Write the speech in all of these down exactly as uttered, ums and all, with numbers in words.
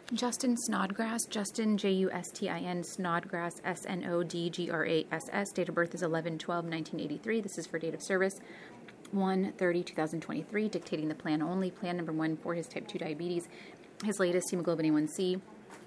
Justin Snodgrass, Justin, J U S T I N, Snodgrass, S N O D G R A S S. Date of birth is eleven twelve nineteen eighty-three. This is for date of service one thirty twenty twenty-three, dictating the plan only. Plan number one for his type two diabetes. His latest hemoglobin A one C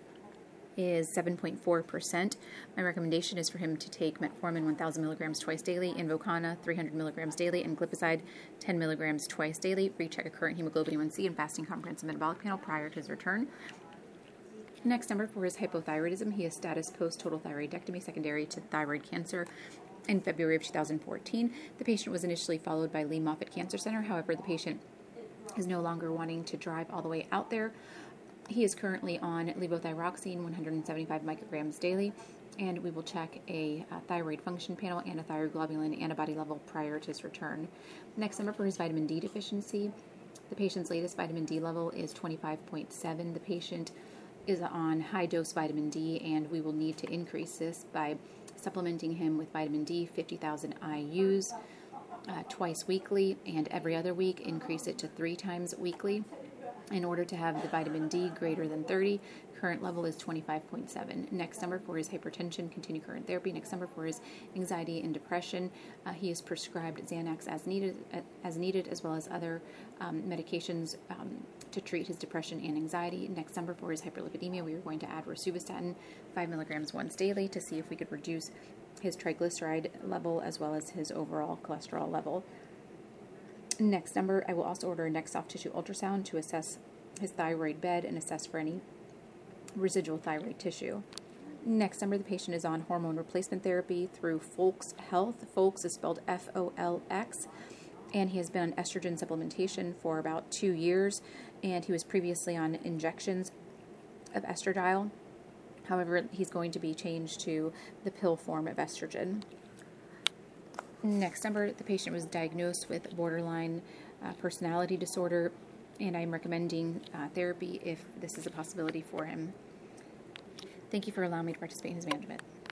is seven point four percent. My recommendation is for him to take metformin one thousand milligrams twice daily, Invokana three hundred milligrams daily, and glipizide ten milligrams twice daily. Recheck a current hemoglobin A one C and fasting comprehensive metabolic panel prior to his return. Next number for his hypothyroidism, he has status post-total thyroidectomy secondary to thyroid cancer in February of two thousand fourteen. The patient was initially followed by Lee Moffitt Cancer Center. However, the patient is no longer wanting to drive all the way out there. He is currently on levothyroxine, one hundred seventy-five micrograms daily, and we will check a uh, thyroid function panel and a thyroglobulin antibody level prior to his return. Next number for his vitamin D deficiency, the patient's latest vitamin D level is twenty-five point seven. The patient is on high-dose vitamin D, and we will need to increase this by supplementing him with vitamin D, fifty thousand I U's uh, twice weekly, and every other week increase it to three times weekly. In order to have the vitamin D greater than thirty, current level is twenty-five point seven. Next number for his hypertension, continue current therapy. Next number for his anxiety and depression, uh, he is prescribed Xanax as needed, uh, as needed, as well as other um, medications um, to treat his depression and anxiety. Next number for his hyperlipidemia, we are going to add rosuvastatin, five milligrams once daily, to see if we could reduce his triglyceride level as well as his overall cholesterol level. Next number, I will also order a neck soft tissue ultrasound to assess his thyroid bed and assess for any residual thyroid tissue. Next number, the patient is on hormone replacement therapy through Folks Health. Folks is spelled F O L X, and he has been on estrogen supplementation for about two years, and he was previously on injections of estradiol. However, he's going to be changed to the pill form of estrogen. Next number, the patient was diagnosed with borderline uh, personality disorder, and I'm recommending uh, therapy if this is a possibility for him. Thank you for allowing me to participate in his management.